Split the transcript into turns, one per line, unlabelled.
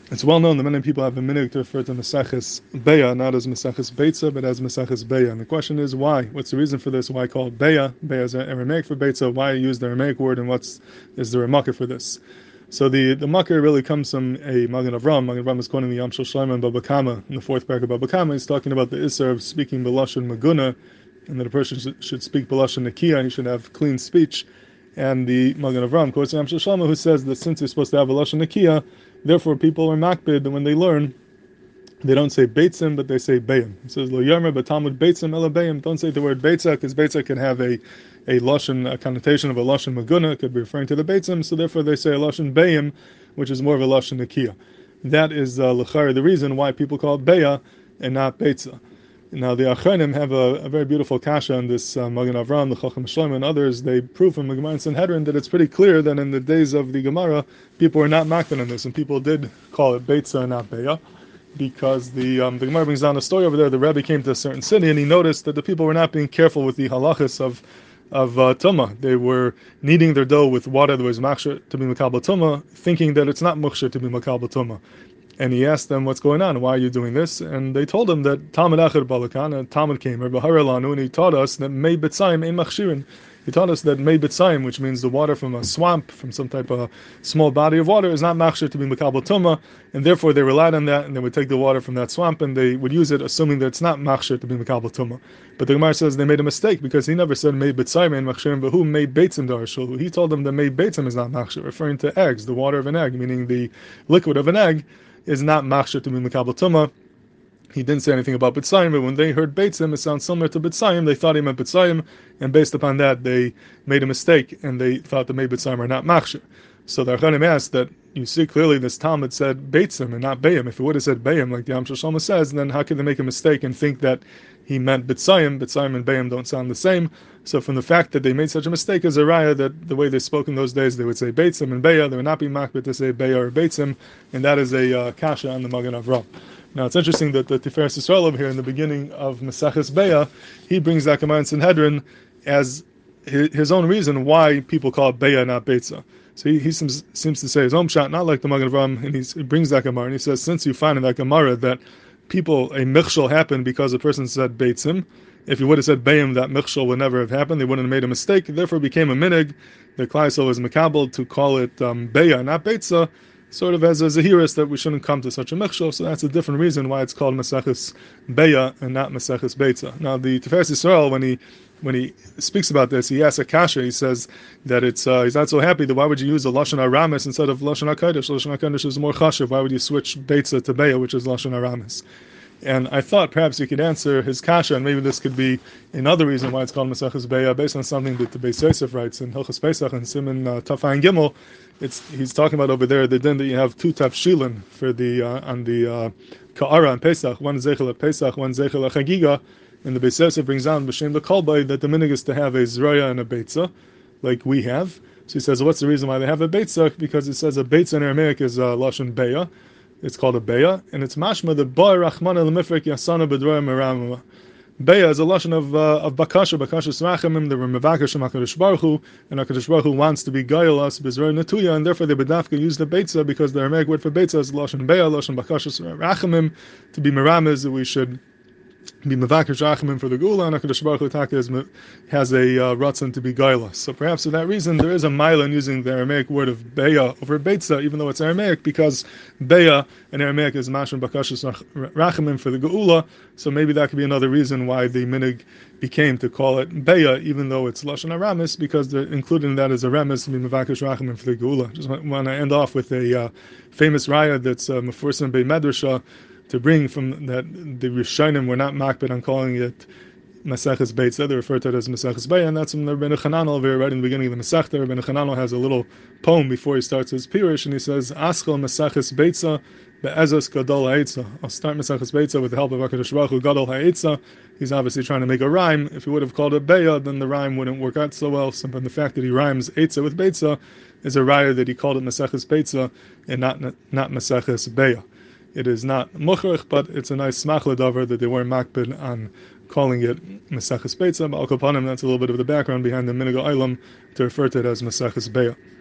It's well known that many people have the minhag to refer to Maseches Beya not as Maseches Beitza, but as Maseches Beya. And the question is why? What's the reason for this? Why call it Beya? Beya is Aramaic for Beitza. Why use the Aramaic word, and is there a makar for this? So the makar really comes from a Magen Avram. Magen Avram is quoting the Yam Shel Shlomo and Baba Kama in the fourth parak of Baba Kama. He's talking about the Isser of speaking B'lashon Maguna, and that a person should speak B'lashon Nakiya. He should have clean speech. And the Magen Avram quotes Yam Shel Shlomo, who says that since you're supposed to have B'lashon Nakiya, therefore people are makbid, and when they learn, they don't say beitzim, but they say beyim. It says lo yarmer b'talmud beitzim ela beyim. Don't say the word beitza, because beitza can have a lashon, a connotation of a lashon maguna. It could be referring to the beitzim, so therefore they say a lashon beyim, which is more of a lashon nakiya. That is l'chari the reason why people call it beya and not beitza. Now the Achronim have a very beautiful kasha on this Magen Avram, the Chacham Shlomo, and others. They prove from the Gemara in Sanhedrin that it's pretty clear that in the days of the Gemara, people were not makbid on this, and people did call it beitza and not beya, because the Gemara brings down a story over there. The Rebbe came to a certain city, and he noticed that the people were not being careful with the halachas of tumah. They were kneading their dough with water that was machshir to be makabel tumah, thinking that it's not machshir to be makabel tumah. And he asked them, what's going on? Why are you doing this? And they told him that Talmud Acher Balakan, and Talmud came, Rebbe Harelanu, and he taught us that Mei B'tzayim Ein Machshirin. He taught us that Mei B'tzayim, which means the water from a swamp, from some type of small body of water, is not machshir to be makabel tumah, and therefore they relied on that, and they would take the water from that swamp, and they would use it, assuming that it's not machshir to be makabel tumah. But the Gemara says they made a mistake, because he never said Mei B'tzayim Ein Machshirin, but who Mei Beitzim Darashul. He told them that Mei Beitzim is not machshir, referring to eggs, the water of an egg, meaning the liquid of an egg, is not machshir to be makabel tumah. He didn't say anything about B'tzayim, but when they heard Beitzim, it sounds similar to B'tzayim, they thought he meant B'tzayim, and based upon that, they made a mistake, and they thought the Mei B'tzayim are not machshir. So the Acharonim asked that, you see clearly this Talmud said Beitzim and not Beyim. If it would have said Beyim, like the Yam Shel Shlomo says, then how could they make a mistake and think that he meant B'tzayim? B'tzayim and Beyim don't sound the same. So from the fact that they made such a mistake as a raya that the way they spoke in those days, they would say Beitzim and Beya, they would not be makbid to say Beya or Beitzim, and that is a kasha on the Magen Avram. Now it's interesting that the Tiferes Yisrael over here in the beginning of Maseches Beya, he brings that Gemara in Sanhedrin as his own reason why people call it Beya, not Beitza. So he seems to say his own shot, not like the Magen Avram, and he brings that Gemara, and he says, since you find in that Gemara that a michshol happened because a person said Beitzim, if he would have said Beyim, that michshol would never have happened, they wouldn't have made a mistake, therefore became a minig, the Klal Yisrael was makabel to call it Beya, not Beitza, sort of as a zahiris that we shouldn't come to such a michshol, so that's a different reason why it's called Maseches Beya and not Maseches Beitza. Now the Tiferes Yisrael, when he speaks about this, he asks a kasha. He says that he's not so happy that why would you use a lashon aramis instead of lashon hakodesh? Lashon hakodesh is more chashuv. Why would you switch beitza to beya, which is lashon aramis? And I thought perhaps you could answer his kasha, and maybe this could be another reason why it's called Maseches Beya, based on something that the Beis Yosef writes in Hilchos Pesach and Siman Tafayin Gimel. He's talking about over there the din that you have two tafshilin for the on the ka'ara on Pesach, one zeichel at Pesach, one zeichel at Chagiga. And the Beis Yosef brings down b'shem the kolbay that the minig is to have a zroya and a beitza, like we have. So he says, what's the reason why they have a beitza? Because it says a beitza in Aramaic is lashon beya. It's called a beya, and it's mashma the bar rachmana lemifrek yasana b'droya meramah. Beya is a lashon of bakasha smachamim. They were mevakash HaKadosh Baruch Hu, and HaKadosh Baruch Hu wants to beguile us b'zroya natuya, and therefore they bedafka use the beitza because the Aramaic word for beitza is lashon beya, lashon bakasha rachamim, to be meramis that we should be mevakesh rachamim for the gula, and HaKadosh Baruch Hu has a ratzon to be gaila. So perhaps for that reason there is a mila in using the Aramaic word of beya over beitza, even though it's Aramaic, because beya in Aramaic is mashon bakashas rachamim for the geula. So maybe that could be another reason why the minig became to call it beya, even though it's lashon aramis, because included in that is a remes to be mevakesh rachamim for the geula. Just want to end off with a famous raya that's mefursim bei medrasha, to bring from that the Rishonim were not makbid on calling it Maseches Beitza. They refer to it as Maseches Beya, and that's from the Rebbeinu Chananel over here, right in the beginning of the Masechta. Rebbeinu Chananel has a little poem before he starts his Pirush, and he says, Aschel Maseches Beitza be'ezos gadol ha'etza. I'll start Maseches Beitza with the help of HaKadosh Baruch Hu, gadol ha'etza. He's obviously trying to make a rhyme. If he would have called it Beya, then the rhyme wouldn't work out so well. So, but the fact that he rhymes Eitza with Beitza is a raya that he called it Maseches Beitza and not Maseches Beya. It is not mukhrich, but it's a nice smachla davar that they weren't makbid on calling it Maseches Beitza. But al kapanim, that's a little bit of the background behind the Minhag Olam to refer to it as Maseches Beya.